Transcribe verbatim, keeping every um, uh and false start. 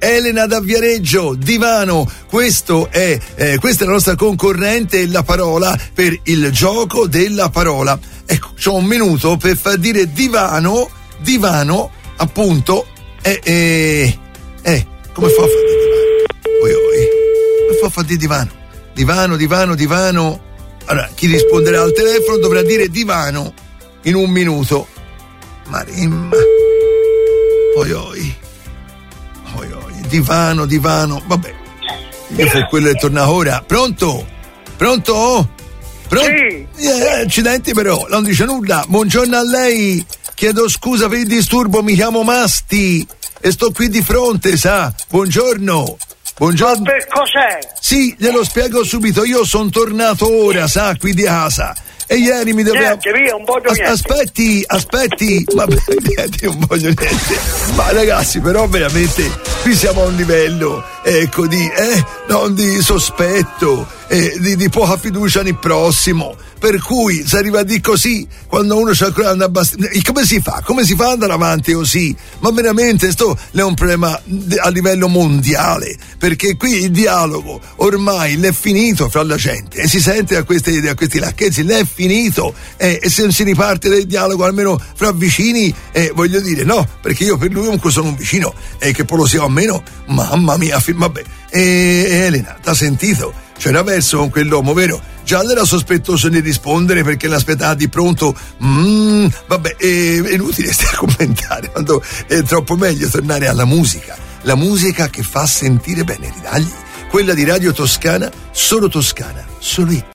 Elena da Viareggio, divano. Questo è, eh, questa è la nostra concorrente, la parola per il gioco della parola. Ecco, c'ho un minuto per far dire divano, divano, appunto, eh, eh, eh, come fa a fare divano? Oi, oi. Come fa a fare divano? Divano, divano, divano. Allora, chi risponderà al telefono dovrà dire divano in un minuto. Marimma. Oi, oi. Oi, oi. Divano, divano, vabbè. Io fu quello che torna ora. Pronto? Pronto? Pronto? Sì. Eh, accidenti però, non dice nulla. Buongiorno a lei. Chiedo scusa per il disturbo, mi chiamo Masti e sto qui di fronte, sa. Buongiorno. Buongiorno. Ma per cos'è? Sì, glielo spiego subito. Io sono tornato ora, sa, qui di casa. E ieri mi dovevo... Niente, via, un voglio As- niente. aspetti, aspetti. Ma niente, non voglio niente. Ma ragazzi, però veramente qui siamo a un livello, ecco, di, eh, non di sospetto, eh, di, di poca fiducia nel prossimo. Per cui si arriva di così, quando uno c'ha ancora una abbastanza. Come si fa? Come si fa ad andare avanti così? Ma veramente sto è un problema a livello mondiale, perché qui il dialogo ormai l'è finito fra la gente e si sente a questi, a questi lacchezzi, l'è finito, eh, e se non si riparte del dialogo almeno fra vicini, eh, voglio dire, no, perché io per lui comunque sono un vicino e eh, che poi lo sia o meno, mamma mia, fi- vabbè. E Elena, t'ha sentito? C'era verso con quell'uomo, vero? Già era sospettoso di rispondere perché l'aspettava di pronto. Mm, vabbè, è, è inutile stare a commentare, quando è troppo meglio tornare alla musica. La musica che fa sentire bene, ridagli. Quella di Radio Toscana, solo Toscana, solo io.